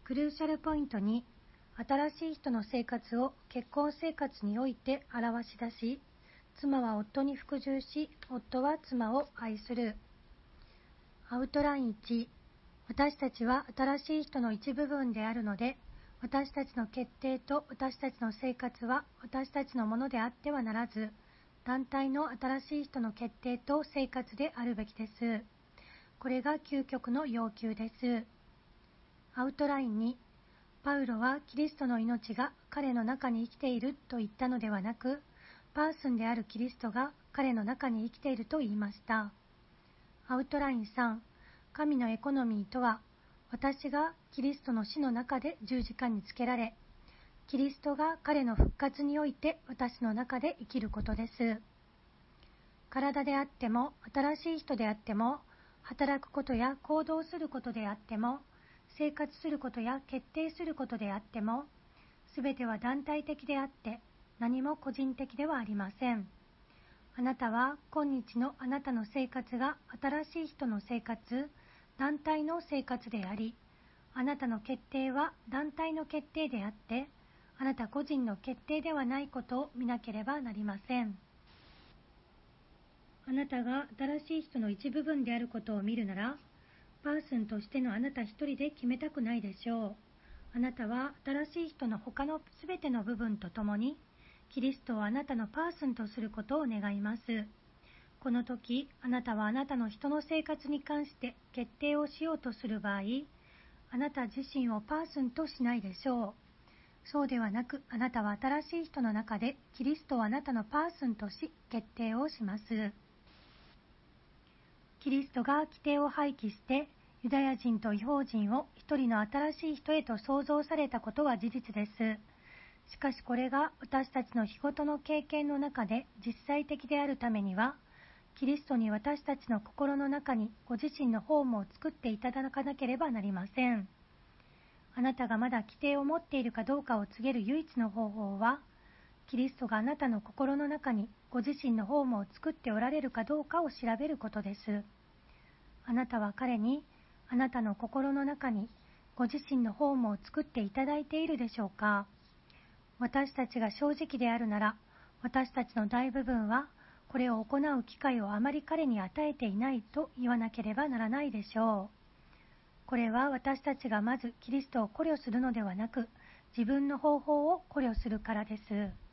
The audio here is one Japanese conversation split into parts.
クルーシャルポイントに、新しい人の生活を結婚生活において表し出し、妻は夫に服従し、夫は妻を愛する。アウトライン1、私たちは新しい人の一部分であるので、私たちの決定と私たちの生活は私たちのものであってはならず、団体の新しい人の決定と生活であるべきです。これが究極の要求です。アウトライン2、パウロはキリストの命が彼の中に生きていると言ったのではなく、パーソンであるキリストが彼の中に生きていると言いました。アウトライン3、神のエコノミーとは、私がキリストの死の中で十字架につけられ、キリストが彼の復活において私の中で生きることです。体であっても、新しい人であっても、働くことや行動することであっても、生活することや決定することであっても、すべては団体的であって、何も個人的ではありません。あなたは今日のあなたの生活が新しい人の生活、団体の生活であり、あなたの決定は団体の決定であって、あなた個人の決定ではないことを見なければなりません。あなたが新しい人の一部分であることを見るなら、パーソンとしてのあなた一人で決めたくないでしょう。あなたは新しい人の他のすべての部分とともに、キリストをあなたのパーソンとすることを願います。この時、あなたはあなたの人の生活に関して決定をしようとする場合、あなた自身をパーソンとしないでしょう。そうではなく、あなたは新しい人の中でキリストをあなたのパーソンとし決定をします。キリストが規定を廃棄して、ユダヤ人と異邦人を一人の新しい人へと創造されたことは事実です。しかしこれが私たちの日ごとの経験の中で実際的であるためには、キリストに私たちの心の中にご自身のホームを作っていただかなければなりません。あなたがまだ規定を持っているかどうかを告げる唯一の方法は、キリストがあなたの心の中にご自身のホームを作っておられるかどうかを調べることです。あなたは彼に、あなたの心の中にご自身のホームを作っていただいているでしょうか。私たちが正直であるなら、私たちの大部分は、これを行う機会をあまり彼に与えていないと言わなければならないでしょう。これは私たちがまずキリストを考慮するのではなく、自分の方法を考慮するからです。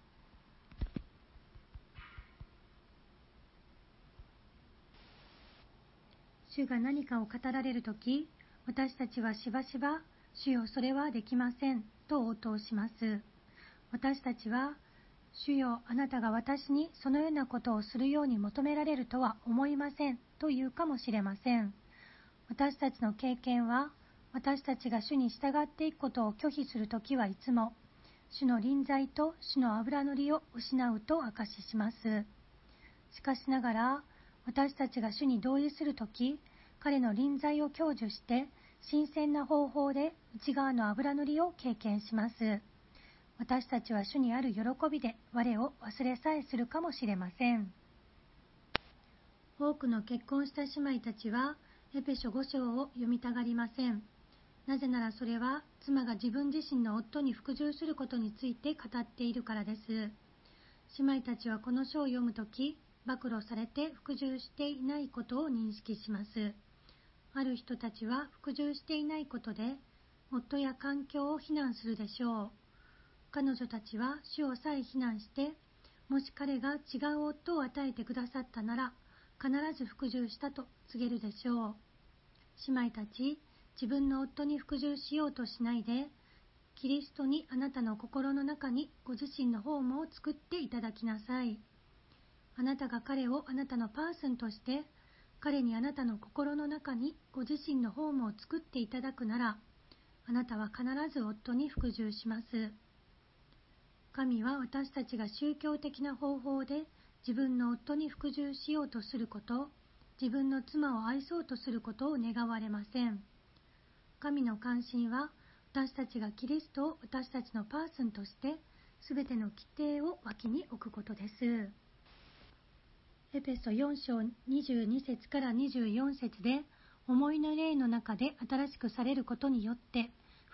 主が何かを語られるとき、私たちはしばしば、主よそれはできませんと応答します。私たちは、主よあなたが私にそのようなことをするように求められるとは思いませんと言うかもしれません。私たちの経験は、私たちが主に従っていくことを拒否するときはいつも、主の臨在と主の油塗りを失うと証しします。しかしながら、私たちが主に同意するとき、彼の臨在を享受して、新鮮な方法で内側の油塗りを経験します。私たちは主にある喜びで我を忘れさえするかもしれません。多くの結婚した姉妹たちは、エペソ5章を読みたがりません。なぜならそれは、妻が自分自身の夫に服従することについて語っているからです。姉妹たちはこの書を読むとき、暴露されて服従していないことを認識します。ある人たちは服従していないことで、夫や環境を非難するでしょう。彼女たちは主をさえ非難して、もし彼が違う夫を与えてくださったなら、必ず服従したと告げるでしょう。姉妹たち、自分の夫に服従しようとしないで、キリストにあなたの心の中にご自身のホームを作っていただきなさい。あなたが彼をあなたのパーソンとして、彼にあなたの心の中にご自身のホームを作っていただくなら、あなたは必ず夫に服従します。神は私たちが宗教的な方法で自分の夫に服従しようとすること、自分の妻を愛そうとすることを願われません。神の関心は私たちがキリストを私たちのパーソンとしてすべての規定を脇に置くことです。エペソ4章22節から24節で、思いの霊の中で新しくされることによって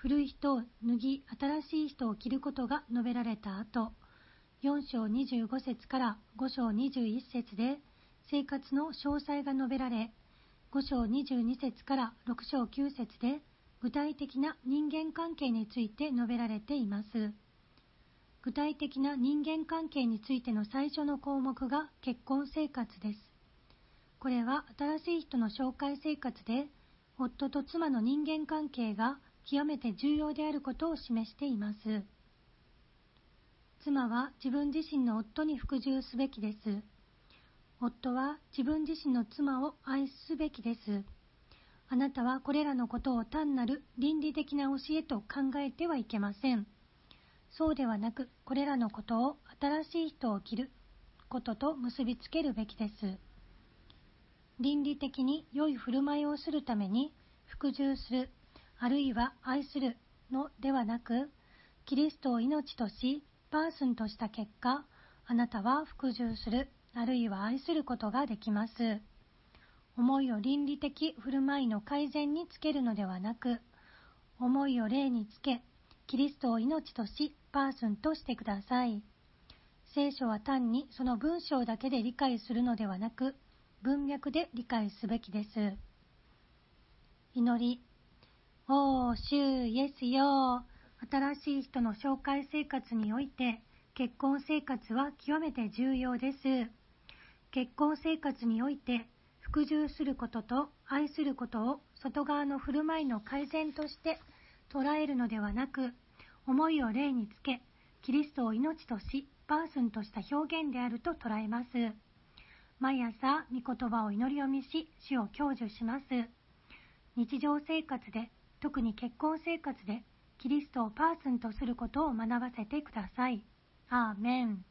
古い人を脱ぎ新しい人を着ることが述べられた後、4章25節から5章21節で生活の詳細が述べられ、5章22節から6章9節で具体的な人間関係について述べられています。具体的な人間関係についての最初の項目が結婚生活です。これは新しい人の紹介生活で、夫と妻の人間関係が極めて重要であることを示しています。妻は自分自身の夫に服従すべきです。夫は自分自身の妻を愛すべきです。あなたはこれらのことを単なる倫理的な教えと考えてはいけません。そうではなく、これらのことを新しい人を着ることと結びつけるべきです。倫理的に良い振る舞いをするために服従する、あるいは愛するのではなく、キリストを命とし、パーソンとした結果、あなたは服従する、あるいは愛することができます。思いを倫理的振る舞いの改善につけるのではなく、思いを霊につけ、キリストを命とし、パーソンとしてください。聖書は単にその文章だけで理解するのではなく、文脈で理解すべきです。祈り。おー、主イエスよ。新しい人の紹介生活において、結婚生活は極めて重要です。結婚生活において、服従することと愛することを外側の振る舞いの改善として捉えるのではなく、思いを霊につけ、キリストを命とし、パーソンとした表現であると捉えます。毎朝、御言葉を祈り読みし、主を享受します。日常生活で、特に結婚生活で、キリストをパーソンとすることを学ばせてください。アーメン。